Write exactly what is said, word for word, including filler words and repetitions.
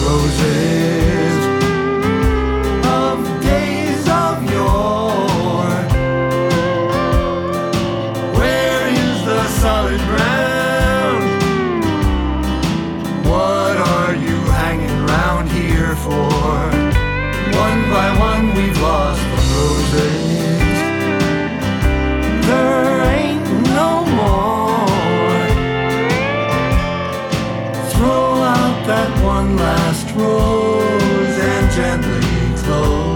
roses of days of yore. Where is the solid ground? What are you hanging round here for? One by one we've lost the roses. There ain't no more. Throw out that one last rose and gently close.